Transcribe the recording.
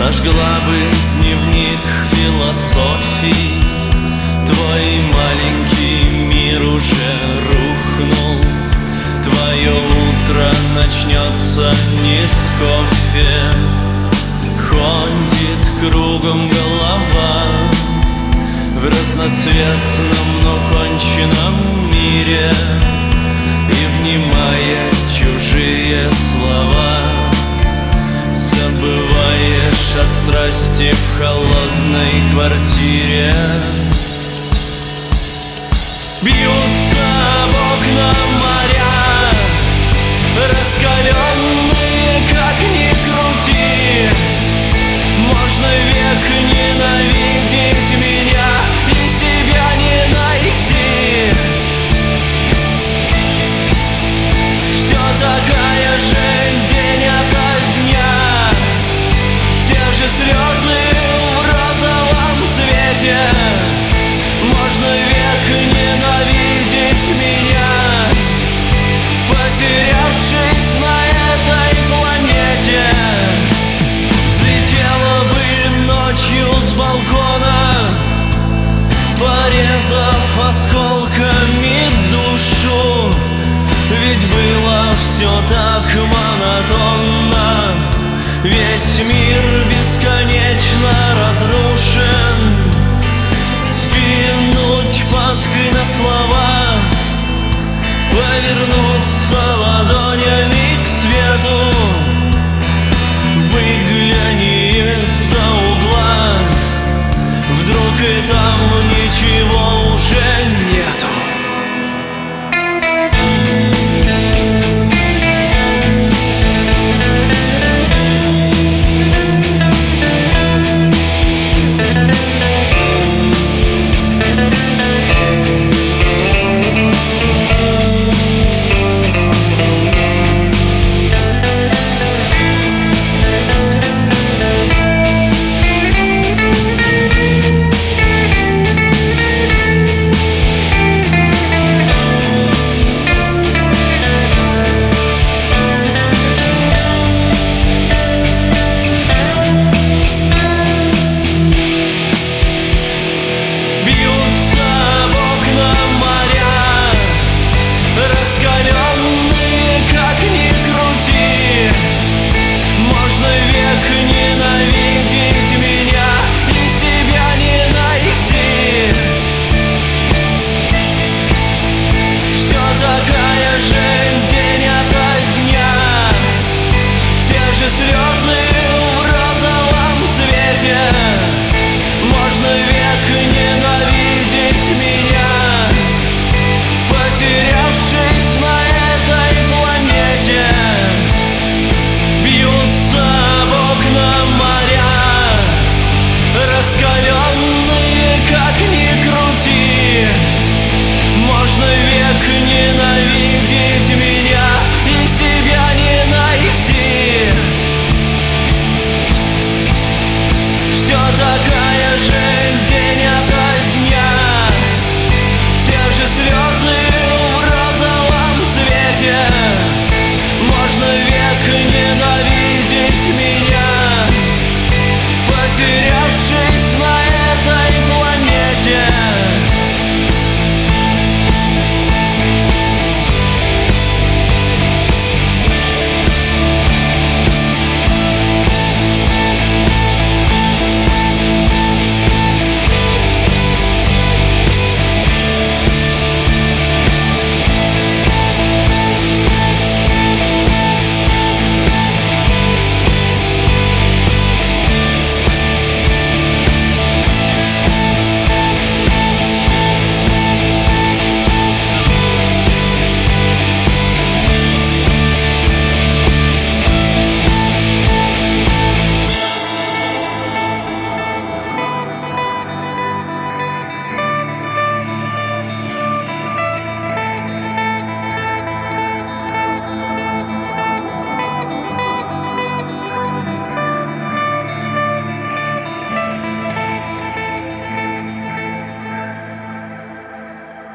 Сожгла бы дневник философий. Твой маленький мир уже рухнул. Твое утро начнется не с кофе. Ходит кругом голова в разноцветном, но конченном мире. И, внимая чужие слова, забываешь о страсти в холодной квартире. Бьются об окна моря, раскаленные, как ни крути. Можно век ненавидеть меня и себя не найти. Все такая же день ото дня, те же слезы в розовом цвете. Можно век ненавидеть меня, потерявшись на этой планете. Взлетела бы ночью с балкона, порезав осколками душу. Ведь было все так монотонно, весь мир бесконечно разрушен. Скинуть пяткой на слова, повернуться